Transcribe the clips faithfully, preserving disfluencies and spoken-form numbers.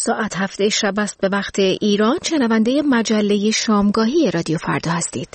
ساعت هفته شب است به وقت ایران. شنونده مجله شامگاهی رادیو فردا هستید.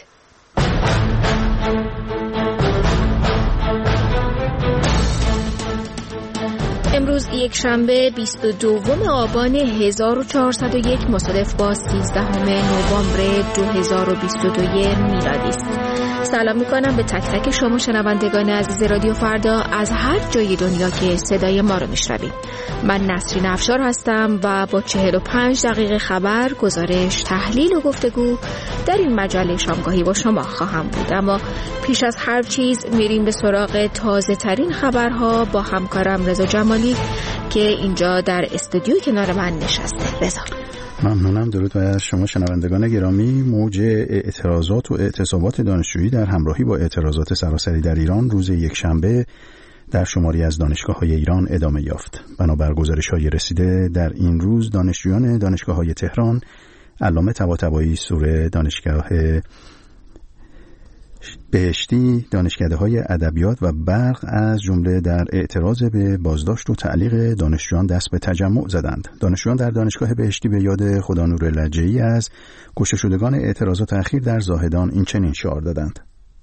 امروز یک شنبه بیست و دوم آبان هزار و چهارصد و یک مصادف با سیزدهم نوامبر دو هزار و بیست و دو میلادی است. سلام میکنم به تک تک شما شنوندگان عزیز رادیو فردا از هر جای دنیا که صدای ما رو میشنوید. من نسرین افشار هستم و با چهل و پنج دقیقه خبر، گزارش، تحلیل و گفتگو در این مجله شامگاهی با شما خواهم بود. اما پیش از هر چیز میریم به سراغ تازه ترین خبرها با همکارم رضا جمالی که اینجا در استودیو کنار من نشسته. رضا. ممنونم. درود بر شما شنوندگان گرامی. موج اعتراضات و اعتصابات دانشجویی در همراهی با اعتراضات سراسری در ایران روز یکشنبه در شماری از دانشگاه‌های ایران ادامه یافت. بنابر گزارش‌های رسیده در این روز دانشجویان دانشگاه‌های تهران، علامه طباطبایی سوره، دانشگاه بهشتی، دانشکده‌های ادبیات و برق از جمله در اعتراض به بازداشت و تعلیق دانشجویان دست به تجمع زدند. دانشجویان در دانشگاه بهشتی به یاد خدانور لجه‌ای از کشته شدگان اعتراضات اخیر در زاهدان این چنین شعار دادند: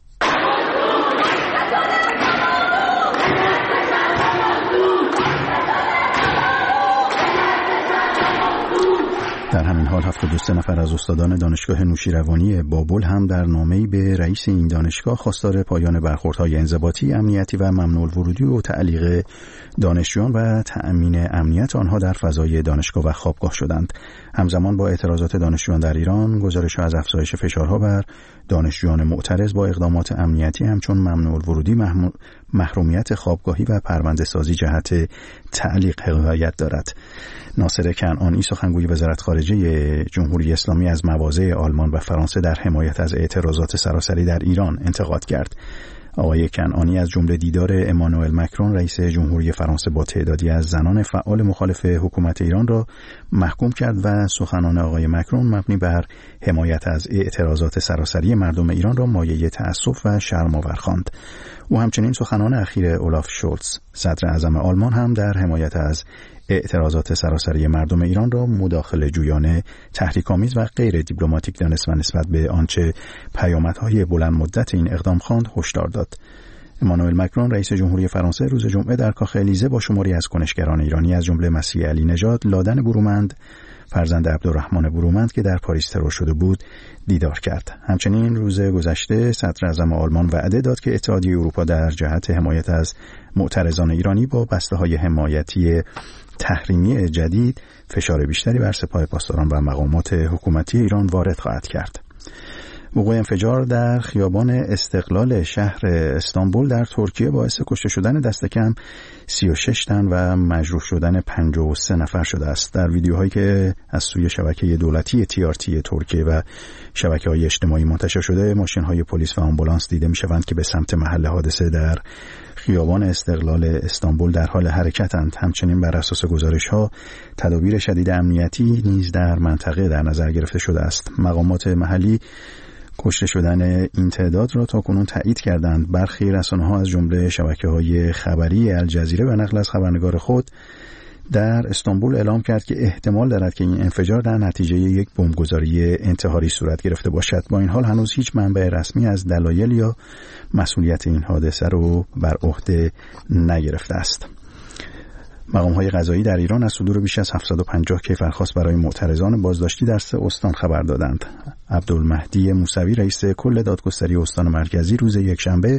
در همین حال هفتاد و سه نفر از استادان دانشگاه نوشیروانی بابل هم در نامه‌ای به رئیس این دانشگاه خواستار پایان برخوردهای انضباطی، امنیتی و ممنوع الورودی و تعلیق دانشجویان و تأمین امنیت آنها در فضای دانشگاه و خوابگاه شدند. همزمان با اعتراضات دانشجویان در ایران، گزارش‌ها از افزایش فشارها بر دانشجویان معترض با اقدامات امنیتی همچون ممنوع الورودی، محرومیت خوابگاهی و پرونده سازی جهت تعلیق حکایت دارد. ناصر کنعانی سخنگوی وزارت خارجه جمهوری اسلامی از مواضع آلمان و فرانسه در حمایت از اعتراضات سراسری در ایران انتقاد کرد. آقای کنعانی از جمله دیدار امانوئل مکرون رئیس جمهوری فرانسه با تعدادی از زنان فعال مخالف حکومت ایران را محکوم کرد و سخنان آقای مکرون مبنی بر حمایت از اعتراضات سراسری مردم ایران را مایه تأسف و شرم‌آور خواند. او همچنین سخنان اخیر اولاف شولتز صدر اعظم آلمان هم در حمایت از اعتراضات سراسری مردم ایران را مداخله جویانه، تحریک‌آمیز و غیر دیپلماتیک دانست و نسبت به آنچه پیامدهای بلند مدت این اقدام خواند هشدار داد. امانوئل مکرون رئیس جمهوری فرانسه روز جمعه در کاخ الیزه با شماری از کنشگران ایرانی از جمله مسیح علی نژاد، لادن برومند فرزند عبدالرحمن برومند که در پاریس ترور شده بود دیدار کرد. همچنین روز گذشته صدر اعظم آلمان وعده داد که اتحادیه اروپا در جهت حمایت از معترضان ایرانی با بسته‌های حمایتی تحریمی جدید فشار بیشتری بر سپاه پاسداران و مقامات حکومتی ایران وارد خواهد کرد. وقوع انفجار در خیابان استقلال شهر استانبول در ترکیه باعث کشته شدن دست کم سی و شش تن و مجروح شدن پنجاه و سه نفر شده است. در ویدیوهایی که از سوی شبکه دولتی تی آر تی ترکیه و شبکه‌های اجتماعی منتشر شده، ماشین‌های پلیس و آمبولانس دیده می‌شوند که به سمت محل حادثه در خیابان استقلال استانبول در حال حرکتند. همچنین بر اساس گزارش‌ها تدابیر شدید امنیتی نیز در منطقه در نظر گرفته شده است. مقامات محلی کشته شدن این تعداد را تاکنون تایید کردند. برخی رسانه‌ها از جمله شبکه‌های خبری الجزیره و نقل از خبرنگار خود در استانبول اعلام کرد که احتمال دارد که این انفجار در نتیجه یک بمبگذاری انتحاری صورت گرفته باشد. با این حال هنوز هیچ منبع رسمی از دلایل یا مسئولیت این حادثه را بر عهده نگرفته است. مقام‌های قضایی در ایران از صدور بیش از هفتصد و پنجاه کیفرخواست برای معترضان بازداشتی در سه استان خبر دادند. عبدالمهدی موسوی رئیس کل دادگستری استان مرکزی روز یکشنبه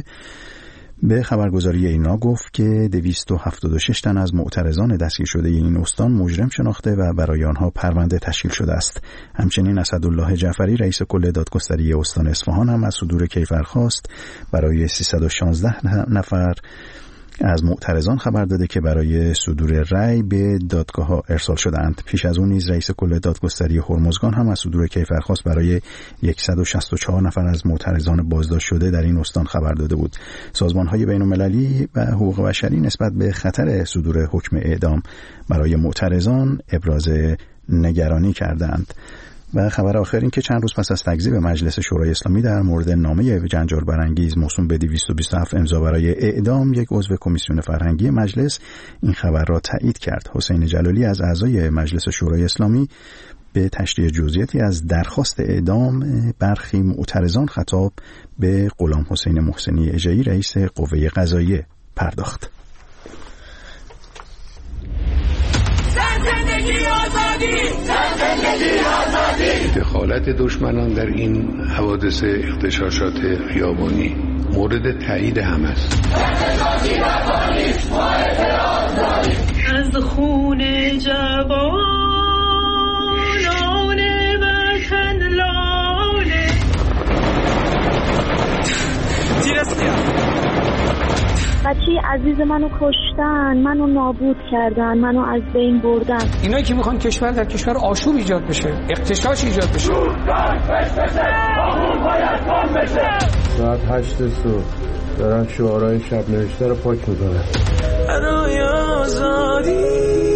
به خبرگزاری اینا گفت که دویست و هفتاد و شش تن از معترضان دستگیر شده این استان مجرم شناخته و برای آنها پرونده تشکیل شده است. همچنین اسدالله جعفری رئیس کل دادگستری استان اصفهان هم از صدور کیفرخواست برای سیصد و شانزده نفر از معترضان خبر داده که برای صدور رأی به دادگاه‌ها ارسال شدند. پیش از اون نیز رئیس کل دادگستری هرمزگان هم از صدور کیفرخواست برای صد و شصت و چهار نفر از معترضان بازداشت شده در این استان خبر داده بود. سازمان‌های بین‌المللی و حقوق بشری نسبت به خطر صدور حکم اعدام برای معترضان ابراز نگرانی کردند. و خبر آخر این که چند روز پس از تکذیب مجلس شورای اسلامی در مورد نامه جنجال برانگیز موسوم به دویست و بیست و هفت امضا برای اعدام یک عضو کمیسیون فرهنگی مجلس این خبر را تایید کرد. حسین جلالی از اعضای مجلس شورای اسلامی به تشریح جزئیاتی از درخواست اعدام برخی معترضان خطاب به غلام حسین محسنی اژه‌ای رئیس قوه قضاییه پرداخت. دخالت دشمنان در این حوادث اغتشاشات خیابانی مورد تایید هم است. از خون جوانان وطن لاله بچه عزیز منو کشتن، منو نابود کردن، منو از بین بردن. اینایی که میخوان کشور در کشور آشوب ایجاد بشه، اغتشاش ایجاد بشه. ساعت هشت صبح دارن شعارهای شب نوشته رو پاک میکنن. برای آزادی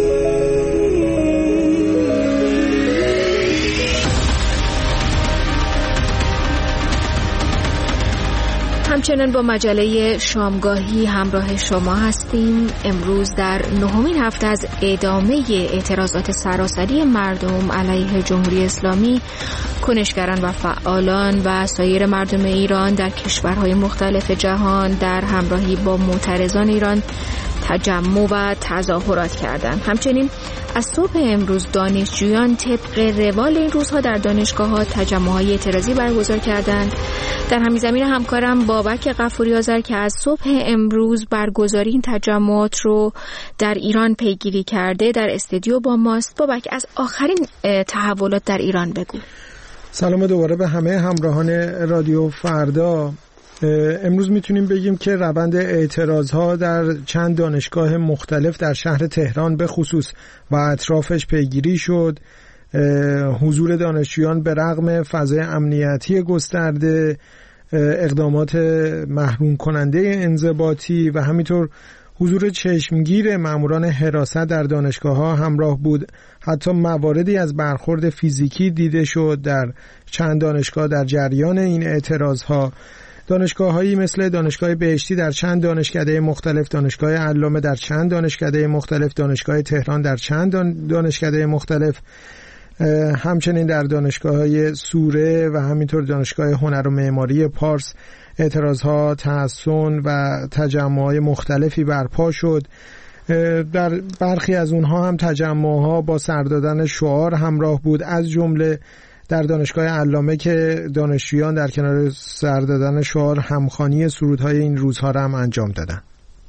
همچنان با مجله شامگاهی همراه شما هستیم. امروز در نهمین هفته از ادامه اعتراضات سراسری مردم علیه جمهوری اسلامی، کنشگران و فعالان و سایر مردم ایران در کشورهای مختلف جهان در همراهی با معترضان ایران تجمع و تظاهرات کردند. همچنین از صبح امروز دانشجویان طبق روال این روزها در دانشگاه‌ها تجمع‌های اعتراضی برگزار کردند. در همین زمینه همکارم بابک غفوری آذر که از صبح امروز برگزاری این تجمعات رو در ایران پیگیری کرده در استودیو با ماست. بابک، از آخرین تحولات در ایران بگو. سلام دوباره به همه همراهان رادیو فردا. امروز میتونیم بگیم که روند اعتراضها در چند دانشگاه مختلف در شهر تهران به خصوص و اطرافش پیگیری شد. حضور دانشجویان به رغم فضای امنیتی گسترده، اقدامات محروم کننده انضباطی و همینطور حضور چشمگیر ماموران حراست در دانشگاه‌ها همراه بود. حتی مواردی از برخورد فیزیکی دیده شد در چند دانشگاه در جریان این اعتراضها. دانشگاه‌هایی مثل دانشگاه بهشتی در چند دانشکده مختلف، دانشگاه علامه در چند دانشکده مختلف، دانشگاه تهران در چند دانشکده مختلف، همچنین در دانشگاه‌های سوره و همینطور دانشگاه هنر و معماری پارس اعتراضها، تحسن و تجمع‌های مختلفی برپا شد. در برخی از اونها هم تجمع‌ها با سر دادن شعار همراه بود، از جمله در دانشگاه علامه که دانشجویان در کنار سر دادن شعار همخوانی سرودهای این روزها را هم انجام دادند.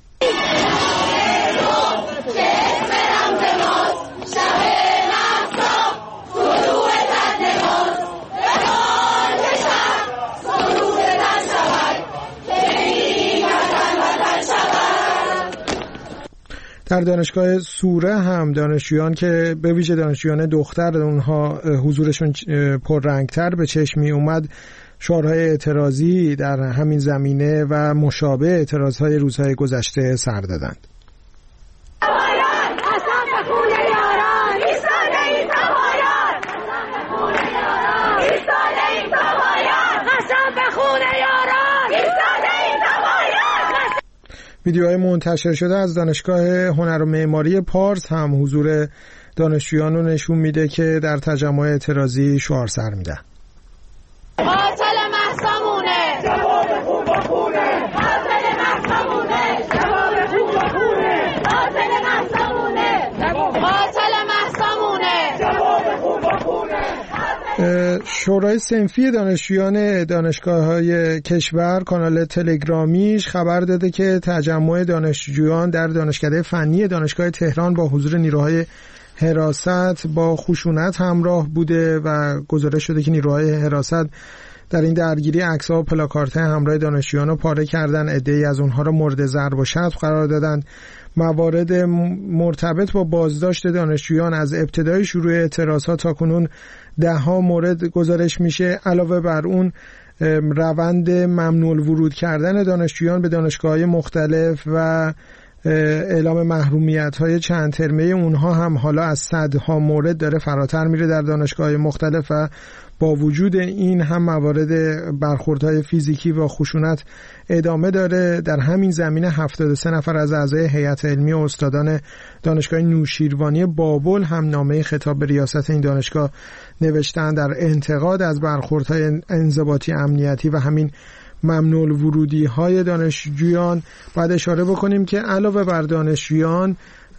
در دانشگاه سوره هم دانشجویان که به ویژه دانشجویان دختر اونها حضورشون پررنگتر به چشم می اومد، شعارهای اعتراضی در همین زمینه و مشابه اعتراضهای روزهای گذشته سر دادند. ویدیوهای منتشر شده از دانشگاه هنر و معماری پارس هم حضور دانشجویان رو نشون میده که در تجمع اعتراضی شعار سر میدن. قاتل مهسامونه، جواب خوب و خونه. قاتل مهسامونه، جواب خوب و خونه. قاتل مهسامونه، قاتل مهسامونه، جواب خوب و خونه. شورای صنفی دانشجویان دانشگاه‌های کشور کانال تلگرامیش خبر داده که تجمع دانشجویان در دانشکده فنی دانشگاه تهران با حضور نیروهای حراست با خشونت همراه بوده و گزارش شده که نیروهای حراست در این درگیری عکس‌ها و پلاکارت همراه دانشجویان رو پاره کردن، عده‌ای از اونها رو مورد ضرب و شتم قرار دادن. موارد مرتبط با بازداشت دانشجویان از ابتدای شروع اعتراضات تا کنون ده ها مورد گزارش میشه. علاوه بر اون روند ممنوع ورود کردن دانشجویان به دانشگاه‌های مختلف و اعلام محرومیت‌های چند ترمه اونها هم حالا از صدها مورد داره فراتر میره در دانشگاه‌های مختلف و با وجود این هم موارد برخوردهای فیزیکی و خشونت ادامه داره. در همین زمینه هفتاد و سه نفر از اعضای هیئت علمی و استادان دانشگاه نوشیروانی بابل هم نامه خطاب به ریاست این دانشگاه نوشتن در انتقاد از برخوردهای انضباطی امنیتی و همین ممنوع الورودی های دانشجویان. باید اشاره بکنیم که علاوه بر دانشجویان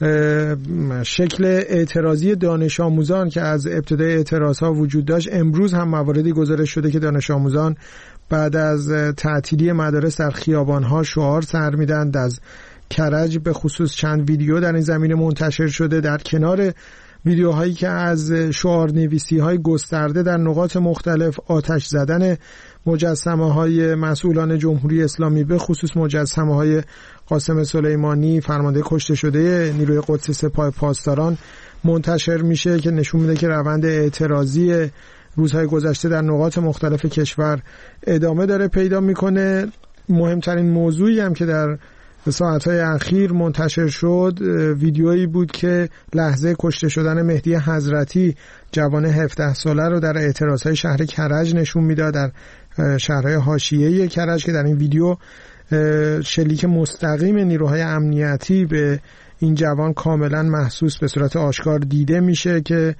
شکل اعتراضی دانش آموزان که از ابتدای اعتراض ها وجود داشت، امروز هم مواردی گزارش شده که دانش آموزان بعد از تعطیلی مدارس در خیابان ها شعار سر میدند. از کرج به خصوص چند ویدیو در این زمینه منتشر شده. در کنار ویدیوهایی که از شعارنویسی های گسترده در نقاط مختلف، آتش زدن مجسمه های مسئولان جمهوری اسلامی به خصوص مجسمه های قاسم سلیمانی فرمانده کشته شده نیروی قدس سپاه پاسداران منتشر میشه که نشون میده که روند اعتراضی روزهای گذشته در نقاط مختلف کشور ادامه داره پیدا میکنه. مهمترین موضوعی هم که در ساعتهای اخیر منتشر شد ویدیویی بود که لحظه کشته شدن مهدی حضرتی جوان هفده ساله رو در اعتراضهای شهر کرج نشون میداد، در شهرهای حاشیه‌ای کرج، که در این ویدیو شلیک مستقیم نیروهای امنیتی به این جوان کاملا محسوس به صورت آشکار دیده میشه که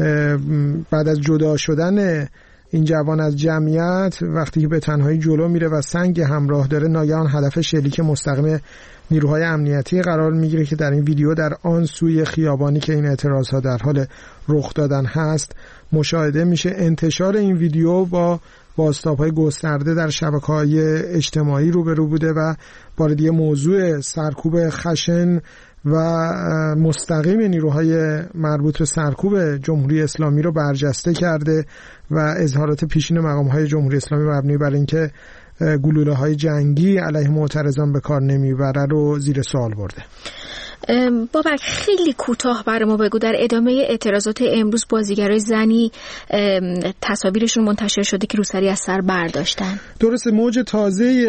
بعد از جدا شدن این جوان از جمعیت وقتی که به تنهایی جلو میره و سنگ همراه داره، ناگهان هدف شلیک مستقیم نیروهای امنیتی قرار میگیره که در این ویدیو در آن سوی خیابانی که این اعتراضها در حال رخ دادن هست مشاهده میشه. انتشار این ویدیو با بازتاب‌های گسترده در شبکه‌های اجتماعی روبرو بوده و باردی موضوع سرکوب خشن و مستقیم نیروهای مربوط به سرکوب جمهوری اسلامی رو برجسته کرده و اظهارات پیشین مقام‌های جمهوری اسلامی مبنی بر اینکه گلوله‌های جنگی علیه معترضان به کار نمیبره رو زیر سوال برده. بابک خیلی کوتاه برامو بگو، در ادامه اعتراضات امروز بازیگرای زنی تصاویرشون منتشر شده که روسری از سر برداشتن. درسته، موج تازه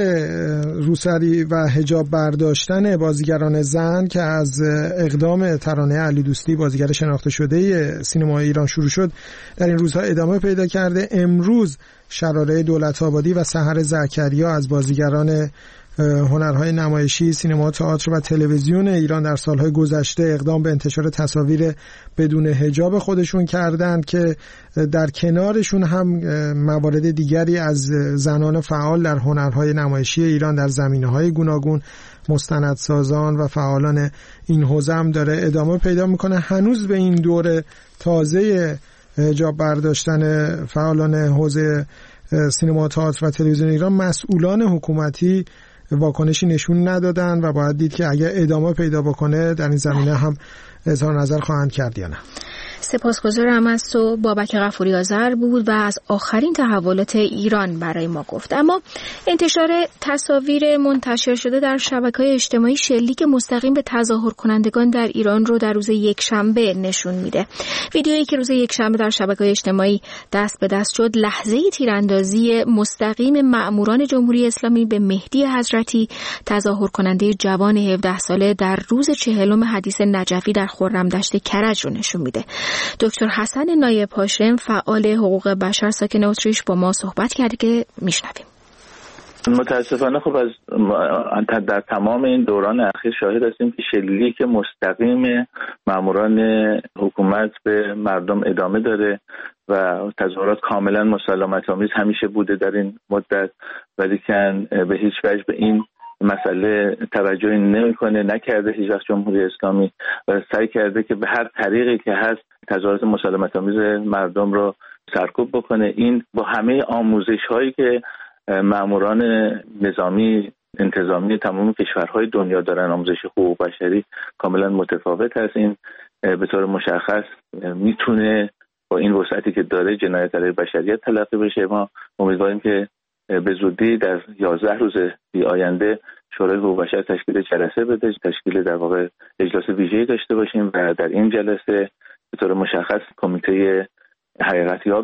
روسری و حجاب برداشتن بازیگران زن که از اقدام ترانه علی دوستی بازیگر شناخته شده سینما ایران شروع شد در این روزها ادامه پیدا کرده. امروز شراره دولت‌آبادی و سحر زکریا از بازیگران هنرهای نمایشی، سینما، تئاتر و تلویزیون ایران در سالهای گذشته اقدام به انتشار تصاویر بدون حجاب خودشون کردند که در کنارشون هم موارد دیگری از زنان فعال در هنرهای نمایشی ایران در زمینه‌های گوناگون، مستندسازان و فعالان این حوزه هم داره ادامه پیدا میکنه. هنوز به این دور تازه حجاب برداشتن فعالان حوزه سینما، تئاتر و تلویزیون ایران مسئولان حکومتی واکنشی نشون ندادن و باید دید که اگر ادامه پیدا بکنه در این زمینه هم اظهار نظر خواهند کرد یا نه. سپاسگزارم از تو. بابک غفوری آذر بود و از آخرین تحولات ایران برای ما گفت. اما انتشار تصاویر منتشر شده در شبکه‌های اجتماعی شلیک مستقیم به تظاهر کنندگان در ایران رو در روز یکشنبه نشون میده. ویدیویی که روز یکشنبه در شبکه‌های اجتماعی دست به دست شد لحظه تیراندازی مستقیم مأموران جمهوری اسلامی به مهدی حضرتی، تظاهر کننده جوان هفده ساله در روز چهلم حدیث نجفی در خرمدشت کرج رو نشون میده. دکتر حسن نایب هاشم فعال حقوق بشر ساکن اتریش با ما صحبت کرده که میشنویم. متاسفانه خب از در تمام این دوران اخیر شاهد هستیم که شلیک مستقیم ماموران حکومت به مردم ادامه داره و تظاهرات کاملا مسالمت آمیز همیشه بوده در این مدت، ولی که به هیچ وجه به این مسئله توجهی نمیکنه، نکرده هیچ وقت جمهوری اسلامی و سعی کرده که به هر طریقی که هست تظاهرات مسالمت آمیز مردم رو سرکوب بکنه. این با همه آموزش هایی که ماموران نظامی انتظامی تمام کشورهای دنیا دارن، آموزش حقوق بشری کاملا متفاوت هست. این به طور مشخص میتونه با این وسعتی که داره جنایت علیه بشریت تلقی بشه. ما امیدواریم که به زودی در یازده روز آینده شورای حقوق بشر تشکیل جلسه بده، تشکیل در واقع اجلاس ویژه‌ای داشته باشیم و در این جلسه به طور مشخص کمیته حقیقتیابی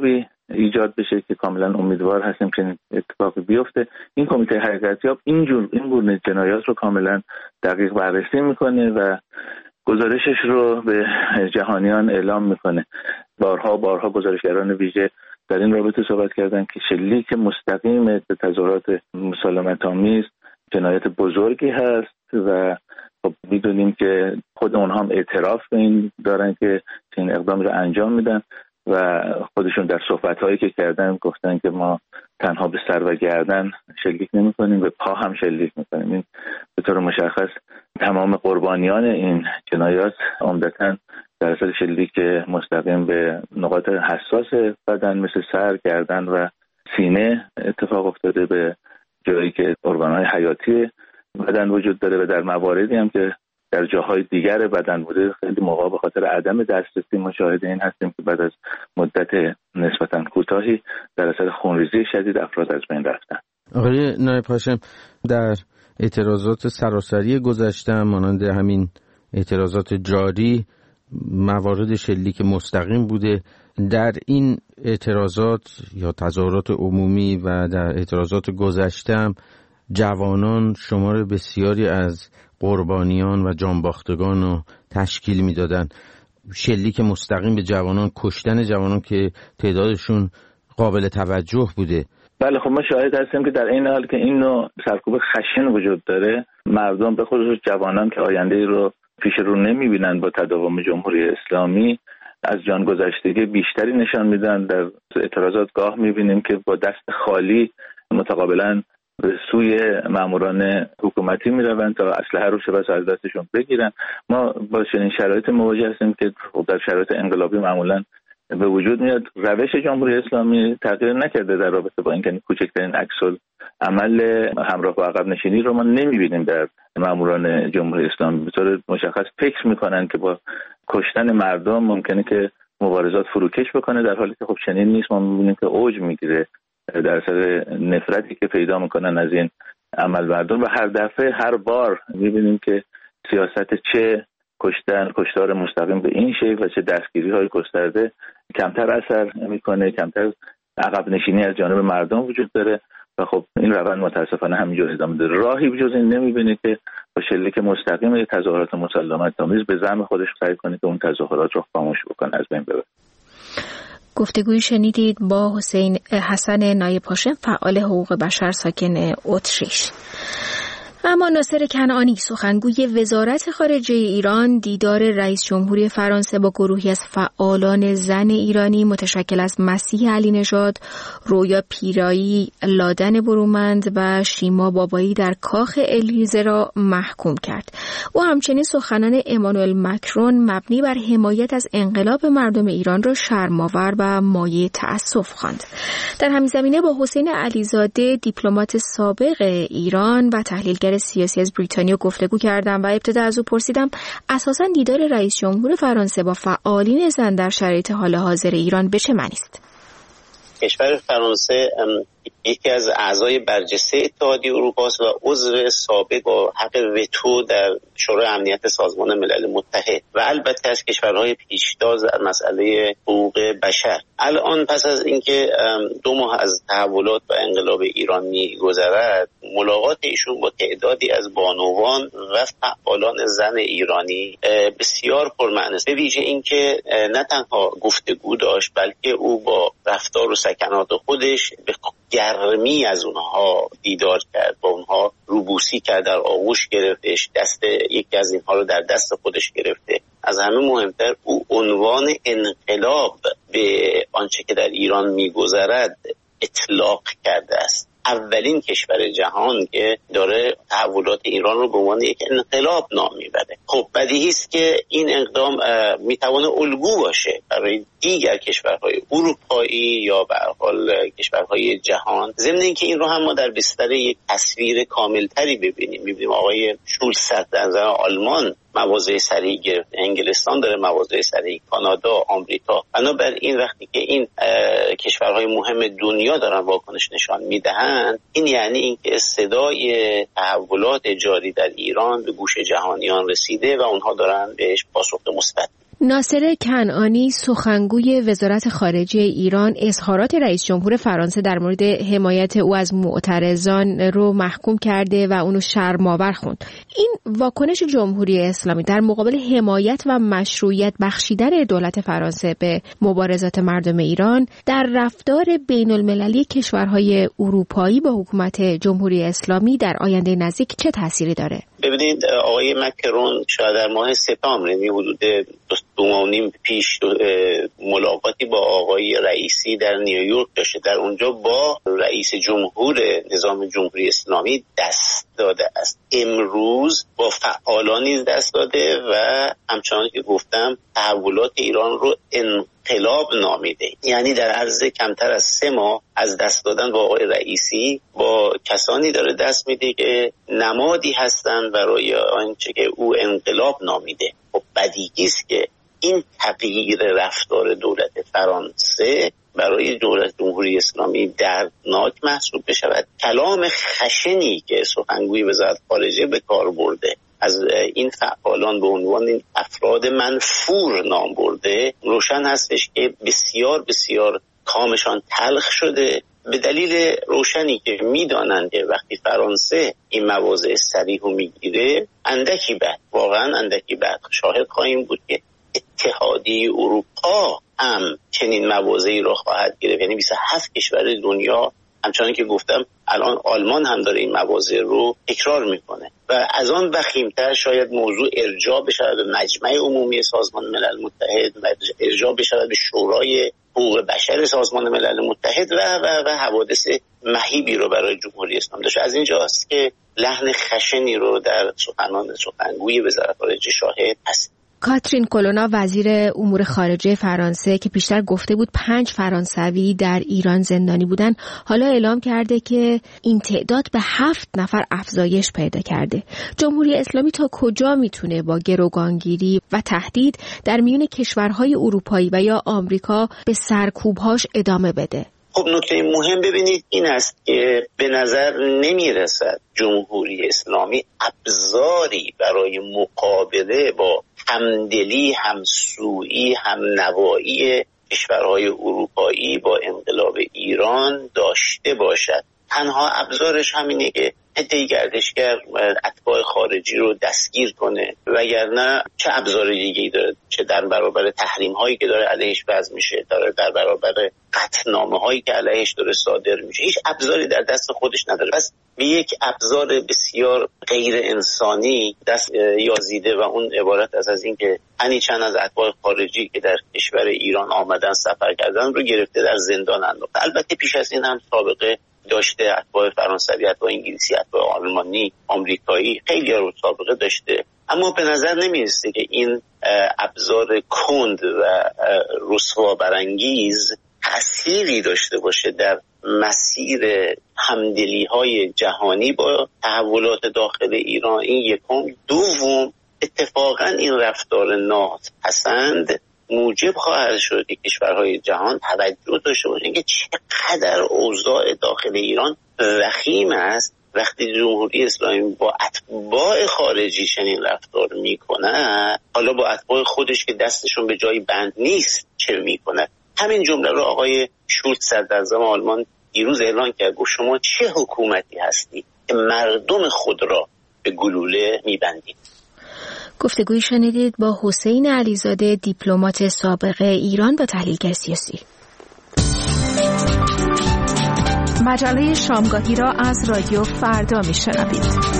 ایجاد بشه که کاملا امیدوار هستیم که اتفاقی بیفته. این کمیته حقیقتیاب اینجور این گونه جنایات رو کاملا دقیق بررسی میکنه و گزارشش رو به جهانیان اعلام میکنه. بارها بارها گزارشگران ویژه در این رابطه صحبت کردن که شلیک مستقیم به تظاهرات مسالمت‌آمیز جنایت بزرگی هست و خب میدونیم که خود اونها هم اعتراف به این دارن که این اقدام رو انجام میدن و خودشون در صحبت‌هایی که کردن گفتن که ما تنها به سر و گردن شلیک نمی‌کنیم، به پا هم شلیک می‌کنیم. این به طور مشخص تمام قربانیان این جنایات عمدتاً در اثر شلیک مستقیم به نقاط حساس بدن مثل سر، گردن و سینه اتفاق افتاده، به جایی که ارگان‌های حیاتی بدن وجود داره و در مواردی هم که در جاهای دیگر بدن بوده خیلی موقع به خاطر عدم دسترسی مشاهده این هستیم که بعد از مدت نسبتاً کوتاهی در اثر خونریزی شدید افراد از بین رفتن. آقای نایب هاشم، در اعتراضات سراسری گذشته مانند همین اعتراضات جاری موارد شلیک مستقیم بوده. در این اعتراضات یا تظاهرات عمومی و در اعتراضات گذشته هم جوانان شمار بسیاری از قربانیان و جانباختگان رو تشکیل میدادن. شلیک مستقیم به جوانان، کشتن جوانان که تعدادشون قابل توجه بوده. بله، خب ما شاهد هستیم که در این حال که این نوع سرکوب خشن وجود داره، مردم به خصوص جوانان که آینده‌ای رو پیش رو نمیبینن با تداوم جمهوری اسلامی از جان گذشتگی بیشتری نشان میدن. در اعتراضات گاه میبینیم که با دست خالی متقابلا به سوی ماموران حکومتی میروند تا اسلحه رو شبه از دستشون بگیرن. ما با چنین شرایط مواجه هستیم که در شرایط انقلابی معمولا به وجود میاد. روش جمهوری اسلامی تغییر نکرده در رابطه با اینکه کوچکترین عکس عمل همراه با عقب نشینی رو ما نمیبینیم در ماموران جمهوری اسلامی. به طور مشخص فکر میکنن که با کشتن مردم ممکنه که مبارزات فروکش بکنه، در حالی که خب چنین نیست. ما میبینیم که اوج میگیره در اثر نفرتی که پیدا میکنن از این عمل مردم و هر دفعه هر بار میبینیم که سیاست چه کشتن کشتار مستقیم به این شکل و چه دستگیری های گسترده کمتر اثر میکنه، کمتر عقب نشینی از جانب مردم وجود داره و خب این روند متاسفانه همینجور ادامه داره. راهی بجز این نمیبینه که با شلیک مستقیم تظاهرات مسالمت‌آمیز به زعم خودش سعی کنه که اون تظاهرات رو خاموش بکنه، از بین ببره. گفتگوی شنیدید با حسین حسن نایب هاشم، فعال حقوق بشر ساکن اتریش. اما ناصر کنعانی، سخنگوی وزارت خارجه ایران، دیدار رئیس جمهوری فرانسه با گروهی از فعالان زن ایرانی متشکل از مسیح علی نژاد، رویا پیرایی، لادن برومند و شیما بابایی در کاخ الیزه را محکوم کرد. او همچنین سخنان امانوئل مکرون مبنی بر حمایت از انقلاب مردم ایران را شرم‌آور و مایه تأسف خواند. در همین زمینه با حسین علیزاده، دیپلمات سابق ایران و تحلیلگر سیاسی از بریتانیا گفتگو کردم و ابتدا از او پرسیدم اساساً دیدار رئیس جمهور فرانسه با فعالین زن در شرایط حال حاضر ایران به چه معنی است؟ کشور فرانسه یکی از اعضای برجسته اتحادیه اروپا است و عضو سابق با حق وتو در شورای امنیت سازمان ملل متحد و البته از کشورهای پیشتاز در مسئله حقوق بشر. الان پس از اینکه دو ماه از تحولات و انقلاب ایران می‌گذرد، ملاقات ایشون با تعدادی از بانوان و فعالان زن ایرانی بسیار پرمعنی است. به ویژه اینکه نه تنها گفتگو داشت، بلکه او با رفتار و سکنات خودش به گرمی از اونها دیدار کرد، با اونها روبوسی کرد، در آغوش گرفتش، دست یکی از اینها رو در دست خودش گرفته. از همه مهمتر او عنوان انقلاب به آنچه که در ایران میگذرد اطلاق کرده است. اولین کشور جهان که داره تحولات ایران رو به عنوان یک انقلاب نام میبره. خب بدیهی است که این اقدام میتونه الگو باشه برای دیگر کشورهای اروپایی یا به هر حال کشورهای جهان، ضمن اینکه این رو هم ما در بستر یک تصویر کاملتری ببینیم. میبینیم آقای شولز در نظر آلمان مواضع سریع گرفت، انگلستان داره مواضع سریع، کانادا، آمریکا. بنابراین وقتی که این کشورهای مهم دنیا دارن واکنش نشان میدهند، این یعنی اینکه صدای تحولات جاری در ایران به گوش جهانیان رسیده و اونها دارن بهش پاسخ مثبت. ناصر کنعانی سخنگوی وزارت خارجه ایران اظهارات رئیس جمهور فرانسه در مورد حمایت او از معترضان رو محکوم کرده و اونو شرم‌آور خوند. این واکنش جمهوری اسلامی در مقابل حمایت و مشروعیت بخشیدن دولت فرانسه به مبارزات مردم ایران در رفتار بین المللی کشورهای اروپایی با حکومت جمهوری اسلامی در آینده نزدیک چه تأثیری داره؟ ببینید آقای مکرون شاید در ماه سپتامبر، یعنی حدود دو ماه و نیم پیش ملاقاتی با آقای رئیسی در نیویورک داشته. در اونجا با رئیس جمهور نظام جمهوری اسلامی دست داده است. امروز با فعالان نیز دست داده و همچنان که گفتم تحولات ایران رو انقلاب نامیده. یعنی در عرض کمتر از سه ماه از دست دادن با آقای رئیسی با کسانی داره دست میده که نمادی هستن برای آنچه که او انقلاب نامیده. خب بدیهی است که این تغییر رفتار دولت فرانسه برای دولت جمهوری اسلامی دردناک محسوب بشود. کلام خشنی که سخنگوی وزارت خارجه به کار برده از این فعالان به عنوان این افراد منفور نام برده، روشن هستش که بسیار بسیار کامشان تلخ شده، به دلیل روشنی که میدانند که وقتی فرانسه این مواضع صریح رو میگیره اندکی بعد، واقعا اندکی بعد شاهد خواهیم بود که اتحادیه اروپا هم چنین مواضعی رو خواهد گرفت. یعنی بیست و هفت کشور دنیا، همچنان که گفتم الان آلمان هم داره این مواضع رو تکرار میکنه و از آن وخیمتر شاید موضوع ارجاع بشود به مجمع عمومی سازمان ملل متحد و ارجاع بشود به شورای حقوق بشر سازمان ملل متحد و و و حوادث مهیبی رو برای جمهوری اسلامی داشت. از اینجاست که لحن خشنی رو در سخنان سخنگوی وزارت خارجه شاهد هست. کاترین کولونا وزیر امور خارجه فرانسه که پیشتر گفته بود پنج فرانسوی در ایران زندانی بودن، حالا اعلام کرده که این تعداد به هفت نفر افزایش پیدا کرده. جمهوری اسلامی تا کجا میتونه با گروگانگیری و تهدید در میون کشورهای اروپایی و یا آمریکا به سرکوبهاش ادامه بده؟ خب نکته مهم ببینید این است که به نظر نمیرسد جمهوری اسلامی ابزاری برای مقابله با همدلی، همسویی، همنوایی کشورهای اروپایی با انقلاب ایران داشته باشد. تنها ابزارش همینه که عده‌ای گردشگر اتباع خارجی رو دستگیر کنه، وگرنه چه ابزار دیگه‌ای داره؟ چه در برابر تحریم هایی که داره علیهش وضع میشه، داره در برابر قطعنامه هایی که علیهش داره صادر میشه، هیچ ابزاری در دست خودش نداره. پس به یک ابزار بسیار غیر انسانی دست یازیده و اون عبارت از از این که هنی چند از اتباع خارجی که در کشور ایران آمدن سفر کردن رو گرفته در زندان انداخته. البته پیش از این هم سابقه داشته، اتباع فرانسوی، اتباع انگلیسی، اتباع آلمانی، آمریکایی، خیلی رو سابقه داشته. اما به نظر نمیرسه که این ابزار کند و رسوا برانگیز تأثیری داشته باشه در مسیر همدلی‌های جهانی با تحولات داخل ایران. این یکم. دوم، اتفاقا این رفتار ناپسند موجب خواهد شد که کشورهای جهان توجه داشته باشند که چقدر اوضاع داخل ایران وخیم است وقتی جمهوری اسلامی با اتباع خارجی چنین رفتار میکنه، حالا با اتباع خودش که دستشون به جای بند نیست چه میکنه. همین جمله رو آقای شولز صدراعظم آلمان دیروز اعلان کرد، گفت شما چه حکومتی هستی که مردم خود را به گلوله میبندید. گفتگوی شنیدید با حسین علیزاده، دیپلمات سابق ایران و تحلیلگر سیاسی. مجله شامگاهی را از رادیو فردا میشنوید.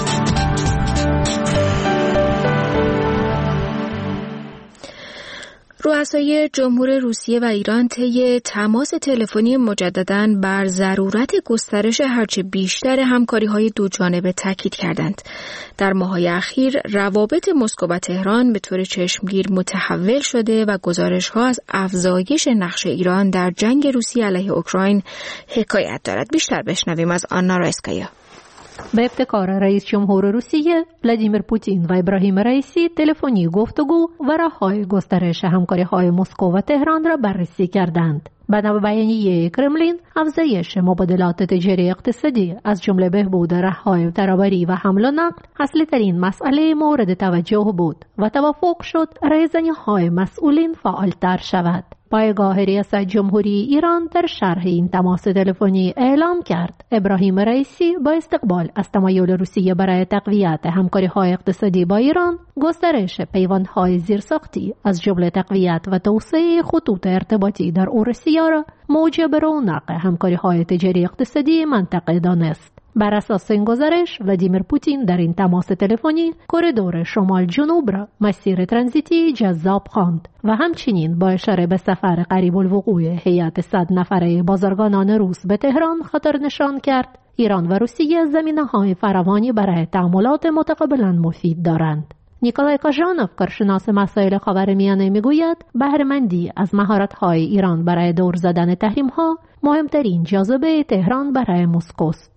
رؤسای جمهور روسیه و ایران طی تماس تلفنی مجدداً بر ضرورت گسترش هرچه بیشتر همکاری‌های دوجانبه تاکید کردند. در ماه‌های اخیر روابط مسکو و تهران به طور چشمگیر متحول شده و گزارش‌ها از افزایش نقش ایران در جنگ روسیه علیه اوکراین حکایت دارد. بیشتر بشنویم از آنا رایسکایا. به ابتکار رئیس جمهور روسیه ولادیمیر پوتین و ابراهیم رئیسی تلفنی گفتگو و راه‌های گسترش همکاری‌های مسکو و تهران را بررسی کردند. بنا به بیانیه کرملین، افزایش مبادلات تجاری اقتصادی از جمله بهبود رههای درآوری و حمل و نقل اصلی ترین مسئله مورد توجه بود و توافق شد رایزنی‌های مسئولین فعالتر شود. پایگاه ریاست جمهوری ایران در شرح این تماس تلفنی اعلام کرد ابراهیم رئیسی با استقبال از تمایل روسیه برای تقویت همکاری‌های اقتصادی با ایران، گسترش پیوندهای زیرساختی از جمله تقویت و توسعه خطوط ارتباطی در اوراسیا را موجب رونق همکاری‌های تجاری اقتصادی منطقه دانست. بر اساس این گزارش، ولادیمیر پوتین در این تماس تلفنی کریدور شمال جنوب را مسیر ترانزیتی جذاب خواند و همچنین با اشاره به سفر قریب الوقوع هیئت صد نفره بازرگانان روس به تهران خاطر نشان کرد ایران و روسیه زمینه‌های فراوانی برای تعاملات متقابلا مفید دارند. نیکولای کاژانوف، کارشناس مسائل خاورمیانه، میگوید بهره‌مندی از مهارت‌های ایران برای دور زدن تحریم‌ها مهمترین جاذبه تهران برای مسکوست.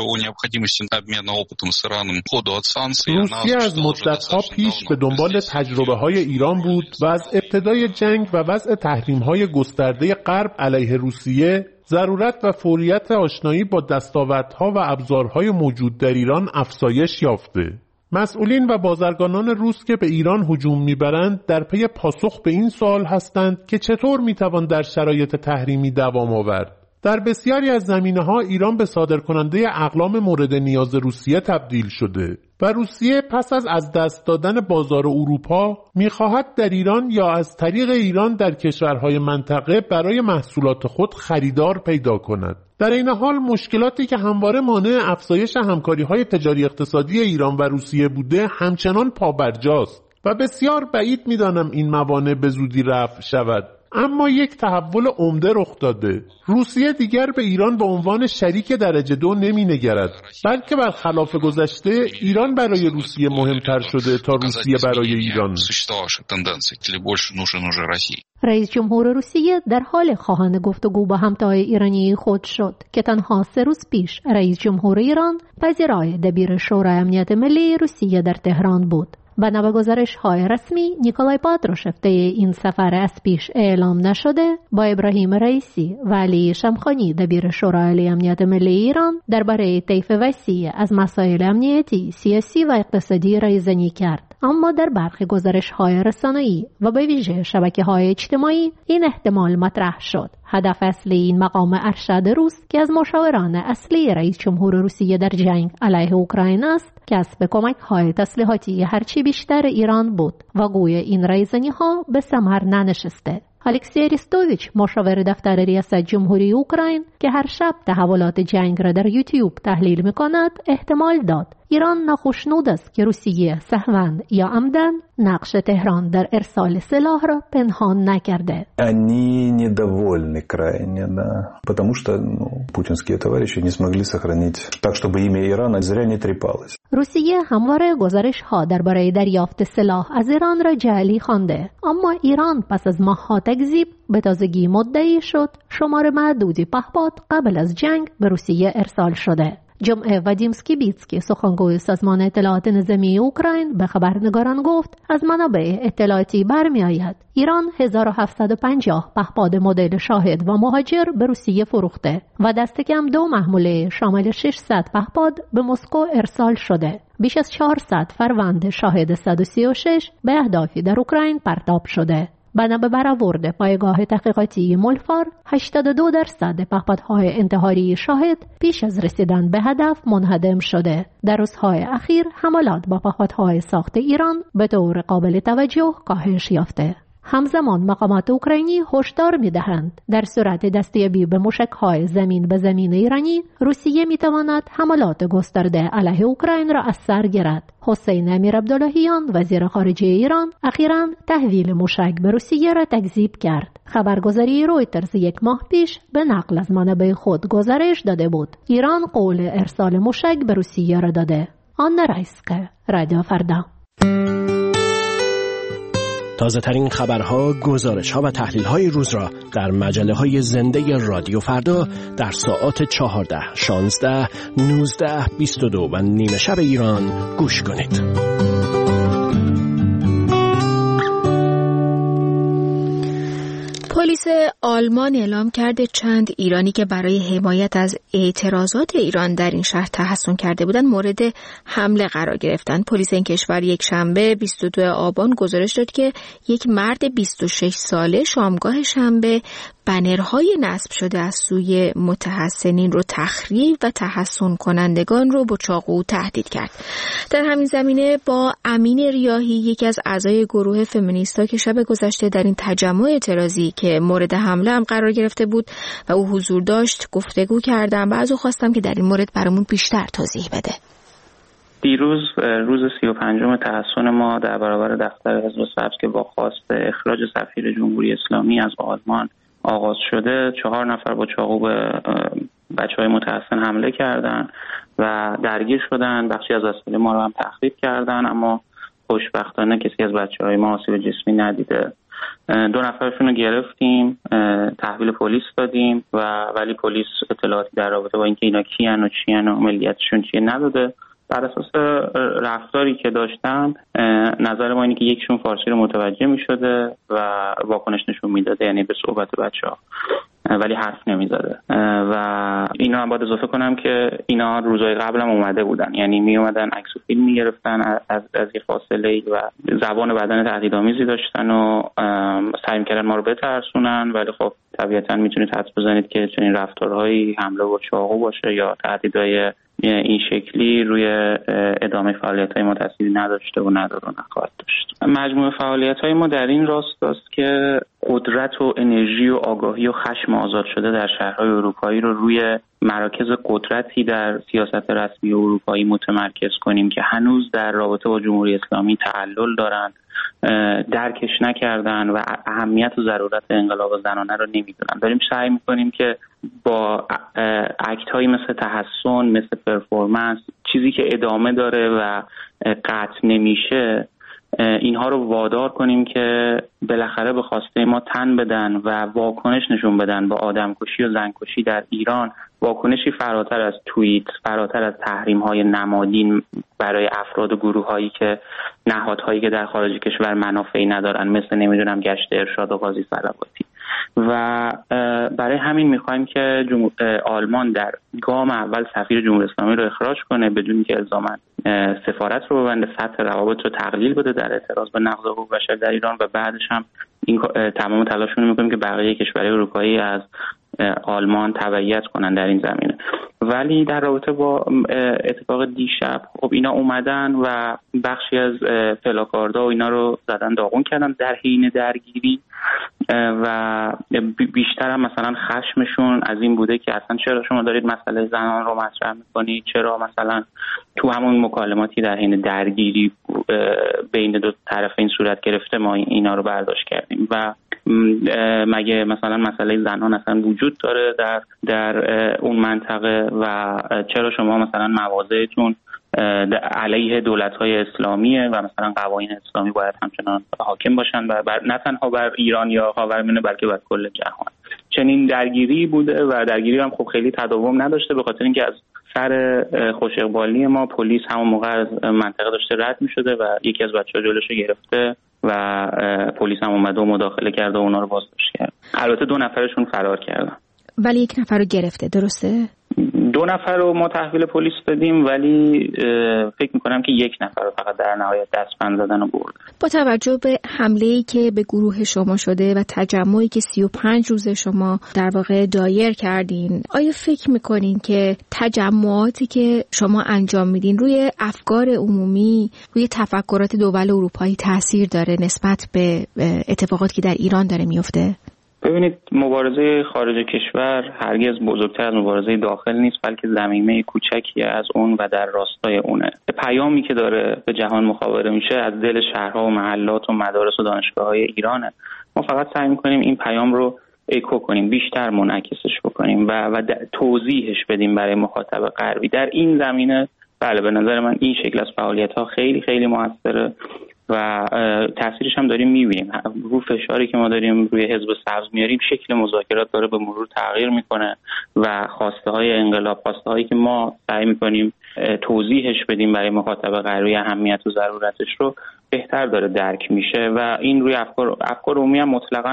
روسیه از مدت‌ها پیش به دنبال تجربه‌های ایران بود و از ابتدای جنگ و وضع تحریم‌های گسترده غرب علیه روسیه ضرورت و فوریت آشنایی با دستاوردها و ابزارهای موجود در ایران افزایش یافته. مسئولین و بازرگانان روس که به ایران هجوم میبرند در پی پاسخ به این سوال هستند که چطور میتوان در شرایط تحریمی دوام آورد. در بسیاری از زمینه‌ها ایران به صادرکننده اقلام مورد نیاز روسیه تبدیل شده و روسیه پس از از دست دادن بازار اروپا می‌خواهد در ایران یا از طریق ایران در کشورهای منطقه برای محصولات خود خریدار پیدا کند. در این حال مشکلاتی که همواره مانع افزایش همکاری‌های تجاری اقتصادی ایران و روسیه بوده همچنان پابرجاست و بسیار بعید می‌دانم این موانع به زودی رفع شود. اما یک تحول عمده رخ داده. روسیه دیگر به ایران به عنوان شریک درجه دو نمی نگرد، بلکه برخلاف گذشته ایران برای روسیه مهمتر شده تا روسیه برای ایران. رئیس جمهور روسیه در حال خواهان گفتگو با همتای ایرانی خود شد که تنها سه روز پیش رئیس جمهور ایران پذیرای دبیر شورای امنیت ملی روسیه در تهران بود. بنا به گزارش‌های رسمی، نیکولای پاتروشف طی این سفر از پیش اعلام نشده با ابراهیم رئیسی و علی شمخانی دبیر شورای امنیت ملی ایران درباره طیف وسیع از مسائل امنیتی، سیاسی و اقتصادی رایزنی کرد. اما در برخی گزارش‌های رسانه‌ای و به ویژه شبکه‌های اجتماعی این احتمال مطرح شد. هدف اصلی این مقام ارشد روس که از مشاوران اصلی رئیس جمهور روسیه در جنگ علیه اوکراین است، کسب کمک‌های تسلیحاتی هرچی بیشتر ایران بود و گویا این رایزنی‌ها به ثمر ننشسته. الکسی اریستوویچ، مشاور دفتر ریاست جمهوری اوکراین که هر شب تحولات جنگ را در یوتیوب تحلیل می‌کند، احتمال داد ایران ناخشنود است که روسیه سهواً یا عمداً نقش تهران در ارسال سلاح را پنهان نکرده. Они недовольны крайне, да, потому что, ну, путинские товарищи не смогли сохранить так, чтобы имя Ирана зря не трепалось. روسیه همواره گزارش‌ها درباره دریافت سلاح از ایران را جعلی خوانده، اما ایران پس از ماه‌ها تکذیب به تازگی مدعی شد شمار معدودی پهپاد قبل از جنگ به روسیه ارسال شده. جمعه وادیم اسکیبیتسکی، سخنگوی سازمان اطلاعات نظامی اوکراین، به خبرنگاران گفت از منابع اطلاعاتی برمی آید ایران هزار و هفتصد و پنجاه پهپاد مدل شاهد و مهاجر به روسیه فروخته و دست کم دو محموله شامل ششصد پهپاد به مسکو ارسال شده. بیش از چهارصد فروند شاهد صد و سی و شش به اهدافی در اوکراین پرتاب شده. بنا به برآورد پایگاه تحقیقاتی مولفار، هشتاد و دو درصد پهپادهای انتحاری شاهد پیش از رسیدن به هدف منهدم شده. در روزهای اخیر حملات با پهپادهای ساخت ایران به طور قابل توجه کاهش یافته. همزمان مقامات اوکراینی هشدار می‌دهند در صورت دستیابی به موشک‌های زمین به زمین ایرانی، روسیه می‌تواند حملات گسترده علیه اوکراین را از سر گیرد. حسین امیرعبداللهیان، وزیر خارجه ایران، اخیراً تحویل موشک به روسیه را تکذیب کرد. خبرگزاری رویترز یک ماه پیش به نقل از منابع خود گزارش داده بود ایران قول ارسال موشک به روسیه را داده. آن رایسکه، رادیو فردا. تازه ترین خبرها، گزارش‌ها و تحلیل‌های روز را در مجله‌های زنده رادیو فردا در ساعات چهارده، شانزده، نوزده، بیست و دو و نیمه شب ایران گوش کنید. پلیس آلمان اعلام کرده چند ایرانی که برای حمایت از اعتراضات ایران در این شهر تحصن کرده بودند مورد حمله قرار گرفتند. پلیس این کشور یک شنبه بیست و دو آبان گزارش داد که یک مرد بیست و شش ساله شامگاه شنبه بنرهای نصب شده از سوی متحسنین رو تخریب و تحصن کنندگان رو با چاقو تهدید کرد. در همین زمینه با امین ریاحی، یکی از اعضای گروه فمینیستا که شب گذشته در این تجمع اعتراضی که مورد حمله هم قرار گرفته بود و او حضور داشت گفتگو کردم و از او خواستم که در این مورد برامون بیشتر توضیح بده. دیروز روز سی و پنجم تحصن ما در برابر دفتر حزب سبز که با خواست اخراج سفیر جمهوری اسلامی از آلمان آغاز شده، چهار نفر با چاقو به بچه‌های متحصن حمله کردند و درگیر شدن. بخشی از وسایل ما رو هم تخریب کردن، اما خوشبختانه کسی از بچه‌های ما آسیب جسمی ندیده. دو نفرشون رو گرفتیم، تحویل پلیس دادیم و ولی پلیس اطلاعاتی در رابطه با اینکه اینا کیان و چیان و ملیتشون چیه نداده. بر اساس رفتاری که داشتن نظر ما اینه که یکشون فارسی رو متوجه می شده و واکنش نشون میداده، یعنی به صحبت بچه ها، ولی حرف نمی زده. و اینا هم باید اضافه کنم که اینا روزهای قبل هم اومده بودن، یعنی می اومدن عکس و فیلم می گرفتن از از یه فاصله و زبان بدن تهدیدآمیزی داشتن و سعی می‌کردن ما رو بترسونن. ولی خب طبیعتاً میتونید حدس بزنید که چنین رفتارهایی حمله با چاقو باشه یا تهدیدهای این شکلی روی ادامه فعالیت‌های ما تأثیری نداشته و نداره و نخواهد داشت. مجموع فعالیت‌های ما در این راست است که قدرت و انرژی و آگاهی و خشم آزاد شده در شهرهای اروپایی رو روی مراکز قدرتی در سیاست رسمی اروپایی متمرکز کنیم که هنوز در رابطه با جمهوری اسلامی تعلل دارند، درکش نکردن و اهمیت و ضرورت انقلاب زنانه رو نمیدونن. داریم سعی میکنیم که با اکت هایی مثل تحسن، مثل پرفورمنس، چیزی که ادامه داره و قطع نمیشه، اینها رو وادار کنیم که بالاخره به خواسته ما تن بدن و واکنش نشون بدن با آدمکشی و زنکشی در ایران، واکنشی فراتر از توییت، فراتر از تحریم‌های نمادین برای افراد و گروه‌هایی که نهادهایی که در خارج کشور منافعی ندارن، مثل نمیدونم گشت ارشاد و قاضی صلواتی. و برای همین می‌خوایم که آلمان در گام اول سفیر جمهوری اسلامی رو اخراج کنه بدون که الزاماً سفارت رو ببنده، سطح روابط رو تقلیل بده در اعتراض به نقض حقوق بشر در ایران، و بعدش هم این تمام تلاشمون رو می‌کنیم که بقیه کشورهای اروپایی از آلمان تبعیت کنن در این زمینه. ولی در رابطه با اتفاق دیشب، خب اینا اومدن و بخشی از پلاکاردها و اینا رو زدن داغون کردن در حین درگیری و بیشتر هم مثلا خشمشون از این بوده که اصلا چرا شما دارید مسئله زنان رو مطرح میکنید، چرا مثلا تو همون مکالماتی در حین درگیری بین دو طرف این صورت گرفته ما اینا رو برداشت کردیم و مگه مثلا مسئله زنان اصلا وجود داره در در اون منطقه و چرا شما مثلا مواضعتون علیه دولت‌های اسلامیه و مثلا قوانین اسلامی باید همچنان حاکم باشن بر, بر نه تنها بر ایران یا خاورمیانه بلکه بر کل جهان. چنین درگیری بوده و درگیری هم خب خیلی تداوم نداشته، به خاطر اینکه از سر خوش اقبالی ما پلیس همون موقع از منطقه داشته رد می‌شده و یکی از بچه‌ها جلوشو گرفته و پلیس هم اومده و مداخله کرده و اونا رو بازداشت کرد. البته دو نفرشون فرار کردن. ولی یک نفر رو گرفته، درسته؟ دو نفر رو ما تحویل پلیس دادیم، ولی فکر میکنم که یک نفر رو فقط در نهایت دستبند زدن و بردن. با توجه به حمله‌ای که به گروه شما شده و تجمعی که سی و پنج روز شما در واقع دایر کردین، آیا فکر میکنین که تجمعاتی که شما انجام میدین روی افکار عمومی، روی تفکرات دول اروپایی تاثیر داره نسبت به اتفاقاتی که در ایران داره میفته؟ ببینید، مبارزه خارج کشور هرگز بزرگتر از مبارزه داخل نیست، بلکه زمینه کوچکی از اون و در راستای اونه. پیامی که داره به جهان مخابره میشه از دل شهرها و محلات و مدارس و دانشگاه‌های ایرانه. ما فقط سعی می‌کنیم این پیام رو اکو کنیم، بیشتر منعکسش بکنیم و و توضیحش بدیم برای مخاطب غربی. در این زمینه بله، به نظر من این شکل از فعالیت‌ها خیلی خیلی موثره و تاثیرش هم داریم می‌بینیم. رو فشاری که ما داریم روی حزب سبز میاریم، شکل مذاکرات داره به مرور تغییر میکنه و خواسته های انقلاب، خواسته هایی که ما سعی میکنیم توضیحش بدیم برای مخاطب غربی اهمیت و ضرورتش رو بهتر داره درک میشه و این روی افکار افکار عمومی هم مطلقاً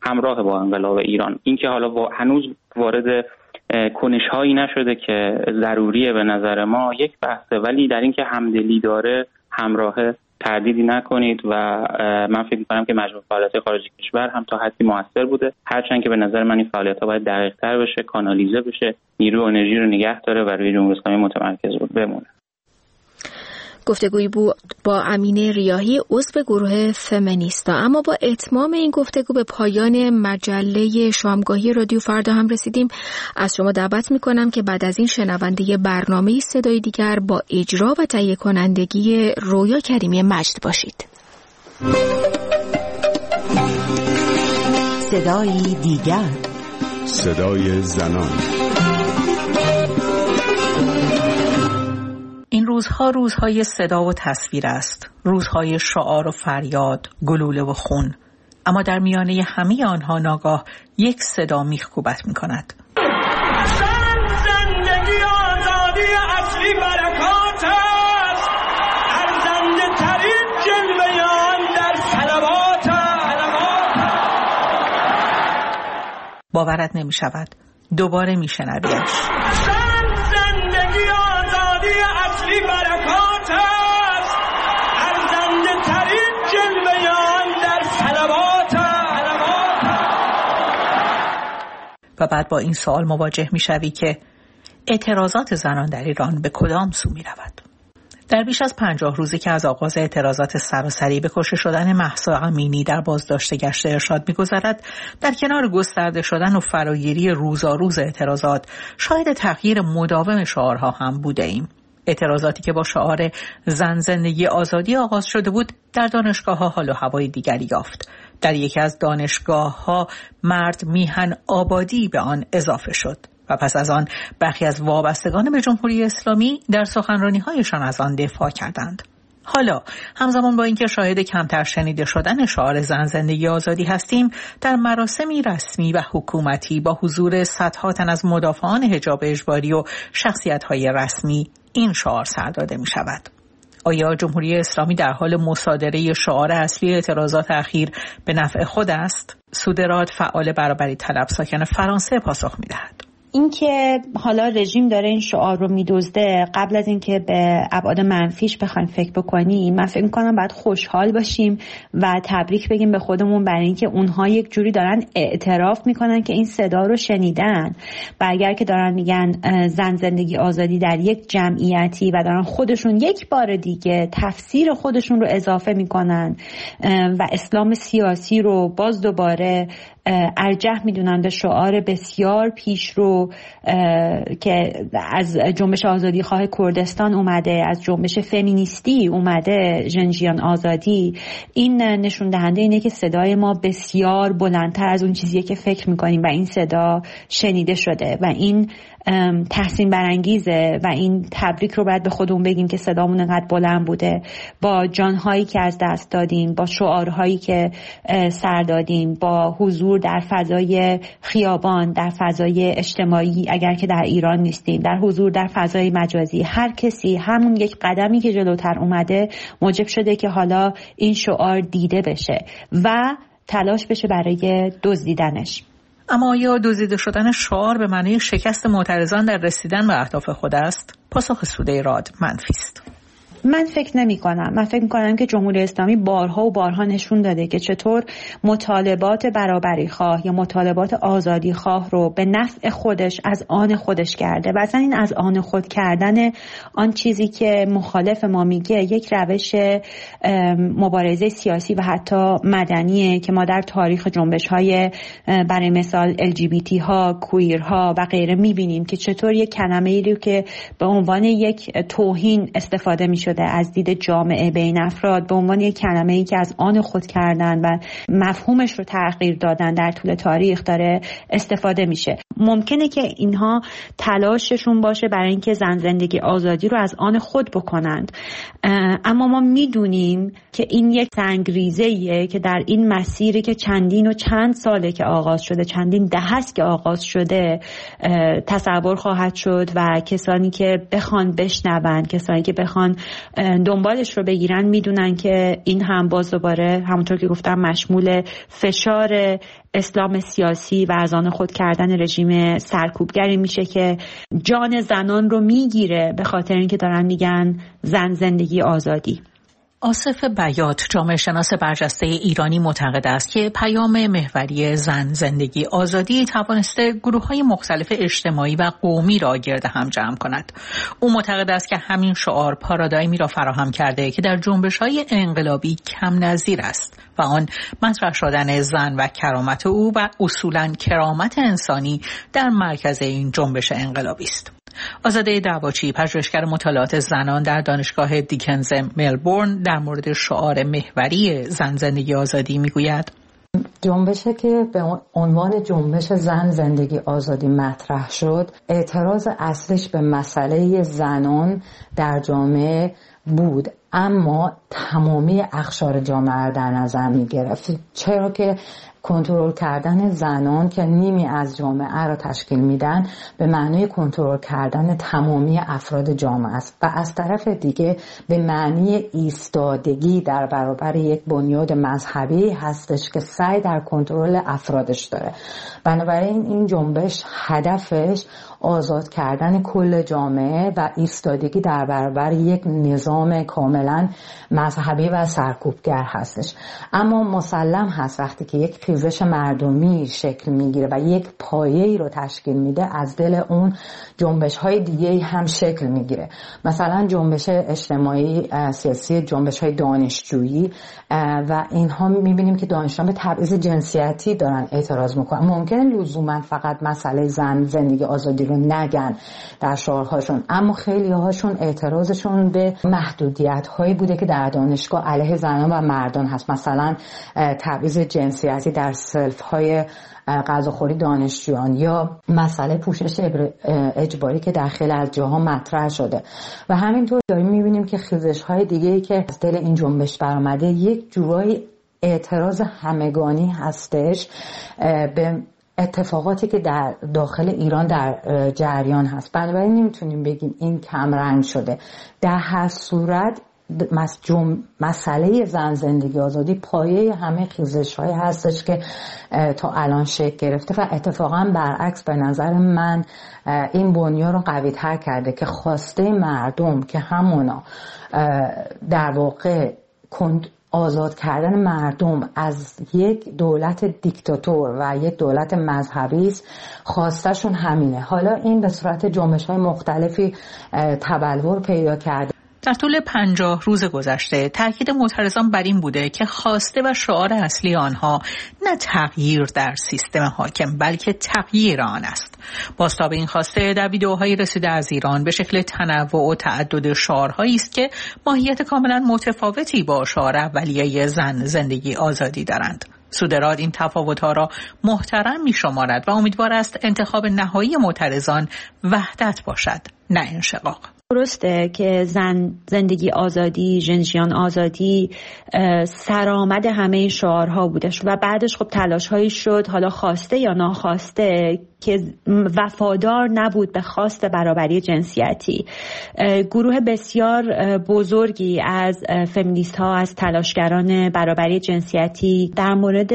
همراه با انقلاب ایران. اینکه حالا هنوز وارد کنش‌هایی نشده که ضروریه به نظر ما یک بحثه، ولی در اینکه همدلی داره همراه تردیدی نکنید و من فکر می‌کنم که مجموع فعالیت خارج کشور هم تا حدی موثر بوده، هرچند که به نظر من این فعالیت‌ها باید دقیق‌تر بشه، کانالیزه بشه، نیرو و انرژی رو نگه داره و روی جمهوری اسلامی متمرکز بمونه. گفتگویی بود با امینه ریاحی عضو گروه فمینیستا. اما با اتمام این گفتگو به پایان مجله شامگاهی رادیو فردا هم رسیدیم. از شما دعوت میکنم که بعد از این شنونده برنامه صدای دیگر با اجرا و تهیه کنندگی رویا کریمی مجد باشید. صدای دیگر، صدای زنان. این روزها روزهای صدا و تصویر است، روزهای شعار و فریاد، گلوله و خون، اما در میانه همه آنها ناگاه یک صدا میخکوبت میکند. زندگی آزادی اصلی برکات است، ارزنده ترین جلوه آن در صلوات. باورت نمیشود دوباره میشنویش. و بعد با این سوال مواجه می شوی که اعتراضات زنان در ایران به کدام سو می رود؟ در بیش از پنجاه روزی که از آغاز اعتراضات سراسری به کشته شدن مهسا امینی در بازداشت گشت ارشاد می گذرد، در کنار گسترده شدن و فراگیری روزاروز اعتراضات، شاهد تغییر مداوم شعارها هم بوده ایم. اعتراضاتی که با شعار زن زندگی آزادی آغاز شده بود، در دانشگاه‌ها حال و هوای دیگری یافت. در یکی از دانشگاه‌ها مرد میهن آبادی به آن اضافه شد و پس از آن برخی از وابستگان به جمهوری اسلامی در سخنرانی‌هایشان از آن دفاع کردند. حالا همزمان با اینکه شاهد کمتر شنیده شدن شعار زن زندگی آزادی هستیم، در مراسمی رسمی و حکومتی با حضور صدها تن از مدافعان حجاب اجباری و شخصیت‌های رسمی این شعار سر داده می شود. آیا جمهوری اسلامی در حال مصادره شعار اصلی اعتراضات اخیر به نفع خود است؟ سودراد، فعال برابری طلب ساکن فرانسه، پاسخ می دهد. این که حالا رژیم داره این شعار رو میدزده، قبل از اینکه به ابعاد منفیش بخوایم فکر بکنیم، من فکر می‌کنم باید خوشحال باشیم و تبریک بگیم به خودمون برای اینکه اونها یک جوری دارن اعتراف میکنن که این صدا رو شنیدن و اگر که دارن میگن زن زندگی آزادی در یک جمعیتی و دارن خودشون یک بار دیگه تفسیر خودشون رو اضافه میکنن و اسلام سیاسی رو باز دوباره ارجح میدونن به شعار بسیار پیشرو که از جنبش آزادی خواه کردستان اومده، از جنبش فمینیستی اومده، ژنژیان آزادی، این نشون دهنده اینه که صدای ما بسیار بلندتر از اون چیزیه که فکر میکنیم و این صدا شنیده شده و این تحسین برانگیزه و این تبریک رو باید به خودمون بگیم که صدامون انقدر بلند بوده، با جانهایی که از دست دادیم، با شعارهایی که سر دادیم، با حضور در فضای خیابان، در فضای اجتماعی اگر که در ایران نیستیم، در حضور در فضای مجازی، هر کسی همون یک قدمی که جلوتر اومده موجب شده که حالا این شعار دیده بشه و تلاش بشه برای دزدیدنش. اما آیا دزدیده شدن شعار به معنی شکست معترضان در رسیدن به اهداف خود است؟ پاسخ سوده راد منفی است. من فکر نمی کنم. من فکر می کنم که جمهوری اسلامی بارها و بارها نشون داده که چطور مطالبات برابری خواه یا مطالبات آزادی خواه رو به نفع خودش از آن خودش کرده و اصلا این از آن خود کردن آن چیزی که مخالف ما میگه یک روش مبارزه سیاسی و حتی مدنیه که ما در تاریخ جنبش های برای مثال ال جی بی تی ها، کویر ها و غیره میبینیم که چطور یک کلمه‌ای رو که به عنوان یک توهین استفاده میشه از دید جامعه بین افراد به عنوان یک کلمه‌ای که از آن خود کردن و مفهومش رو تغییر دادن در طول تاریخ داره استفاده میشه. ممکنه که اینها تلاششون باشه برای اینکه زن زندگی آزادی رو از آن خود بکنند، اما ما میدونیم که این یک سنگریزه‌ایه که در این مسیری که چندین و چند ساله که آغاز شده، چندین دهه است که آغاز شده، تصور خواهد شد و کسانی که بخوان بشنون، کسانی که بخوان دنبالش رو بگیرن میدونن که این هم باز دوباره همونطور که گفتم مشمول فشار اسلام سیاسی و از آن خود کردن رژیم سرکوبگری میشه که جان زنان رو میگیره به خاطر اینکه دارن میگن زن زندگی آزادی. آصف بیات جامعه شناس برجسته ایرانی معتقد است که پیام محوری زن زندگی آزادی توانسته گروه‌های مختلف اجتماعی و قومی را گرد هم جمع کند. او معتقد است که همین شعار پارادایمی را فراهم کرده که در جنبش‌های انقلابی کم نظیر است و آن مطرح شدن زن و کرامت او و اصولاً کرامت انسانی در مرکز این جنبش انقلابی است. آزاده دعواچی پژوهشگر مطالعات زنان در دانشگاه دیکنز ملبورن در مورد شعار محوری زن زندگی آزادی میگوید جنبشی که به عنوان جنبش زن زندگی آزادی مطرح شد اعتراض اصلیش به مسئله زنان در جامعه بود، اما تمامی اقشار جامعه در نظر می گرفت. چرا که کنترل کردن زنان که نیمی از جامعه را تشکیل میدن به معنی کنترل کردن تمامی افراد جامعه است و از طرف دیگه به معنی ایستادگی در برابر یک بنیاد مذهبی هستش که سعی در کنترل افرادش داره. بنابراین این جنبش هدفش آزاد کردن کل جامعه و ایستادگی در برابر یک نظام کاملا مذهبی و سرکوبگر هستش. اما مسلم هست وقتی که یک خیزش مردمی شکل میگیره و یک پایه‌ای رو تشکیل میده از دل اون جنبش‌های دیگه‌ای هم شکل میگیره. مثلا جنبش اجتماعی سیاسی، جنبش‌های دانشجویی و اینها میبینیم که دانشجویان به تبعیض جنسیتی دارن اعتراض میکنن. ممکنه لزوما فقط مسئله زن زندگی آزادی رو نگن در شعارهاشون، اما خیلی هاشون اعتراضشون به محدودیت‌هایی بوده که در دانشگاه علیه زنان و مردان هست، مثلا تبعیض جنسیتی در سلف‌های غذاخوری دانشجویان یا مسئله پوشش اجباری که در خیلی از جاها مطرح شده. و همینطور داریم می‌بینیم که خیزش‌های دیگه‌ای که از دل این جنبش برآمده یک جورایی اعتراض همگانی هستش به اتفاقاتی که در داخل ایران در جریان هست. بنابراین نمیتونیم بگیم این کم رنگ شده. در هر صورت مسئله زن زندگی آزادی پایه همه خیزش‌های هستش که تا الان شکل گرفته و اتفاقا برعکس به نظر من این بنیان رو قوی‌تر کرده که خواسته مردم که همونا در واقع آزاد کردن مردم از یک دولت دیکتاتور و یک دولت مذهبی است، خواستشون همینه. حالا این به صورت جنبش‌های مختلفی تبلور پیدا کرده. در طول پنجاه روز گذشته تاکید معترضان بر این بوده که خواسته و شعار اصلی آنها نه تغییر در سیستم حاکم بلکه تغییر آن است. بازتاب این خواسته در ویدئوهای رسیده از ایران به شکل تنوع و تعدد شعارهایی است که ماهیت کاملا متفاوتی با شعار اولیه زن زندگی آزادی دارند. سودراد این تفاوت‌ها را محترم می‌شمارد و امیدوار است انتخاب نهایی معترضان وحدت باشد نه انشقاق. درسته که زن زندگی آزادی، ژنژیان آزادی سرآمد همه این شعارها بودش و بعدش خب تلاش‌هایی شد، حالا خواسته یا ناخواسته، که وفادار نبود به خواست برابری جنسیتی. گروه بسیار بزرگی از فمینیست ها، از تلاشگران برابری جنسیتی در مورد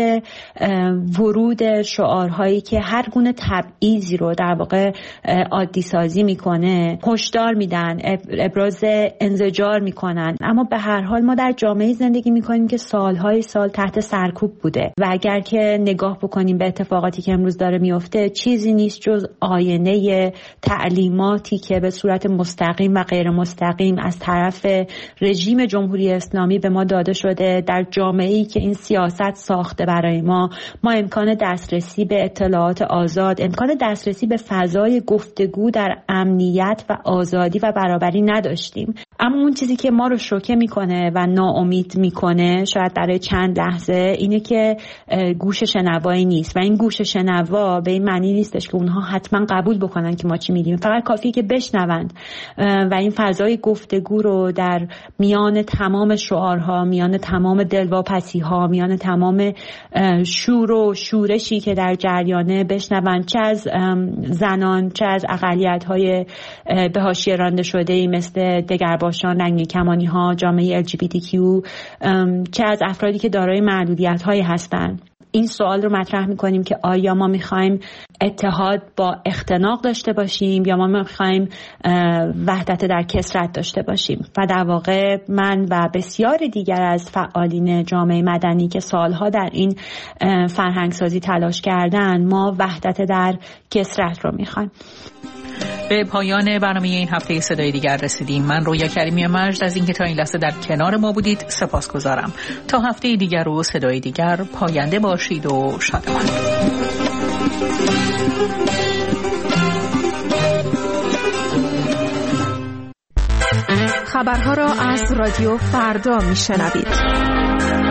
ورود شعارهایی که هر گونه تبعیضی رو در واقع عادی سازی میکنه هشدار میدن، ابراز انزجار میکنن. اما به هر حال ما در جامعه زندگی میکنیم که سالهای سال تحت سرکوب بوده و اگر که نگاه بکنیم به اتفاقاتی که امروز داره میفته چیزی نیست جز آینه تعلیماتی که به صورت مستقیم و غیر مستقیم از طرف رژیم جمهوری اسلامی به ما داده شده. در جامعه‌ای که این سیاست ساخته برای ما، ما امکان دسترسی به اطلاعات آزاد، امکان دسترسی به فضای گفتگو در امنیت و آزادی و برابری نداشتیم. اما اون چیزی که ما رو شوکه میکنه و ناامید میکنه شاید برای چند لحظه اینه که گوش شنوایی نیست و این گوش شنوا به این معنی نیستش که اونها حتما قبول بکنن که ما چی میگیم، فقط کافیه که بشنوند و این فضای گفتگو رو در میان تمام شعارها، میان تمام دلواپسی‌ها، میان تمام شور و شورشی که در جریانه بشنوند، چه از زنان چه از اقلیت‌های به حاشیه رانده شده‌ای مثل دگربار باشان، رنگین کمانی ها، جامعه ال جی بی تی کیو، چه از افرادی که دارای محدودیت هایی هستند. این سوال رو مطرح میکنیم که آیا ما میخوایم اتحاد با اختناق داشته باشیم یا ما میخوایم وحدت در کثرت داشته باشیم. و در واقع من و بسیار دیگر از فعالین جامعه مدنی که سالها در این فرهنگسازی تلاش کردن، ما وحدت در کثرت رو میخوایم. به پایان برنامه این هفته صدای دیگر رسیدیم. من رویا کریمی مجد از اینکه تا این لحظه در کنار ما بودید سپاسگزارم. تا هفته دیگر و صدای دیگر، پاینده باشید و شادمان. خبرها را از رادیو فردا میشنوید.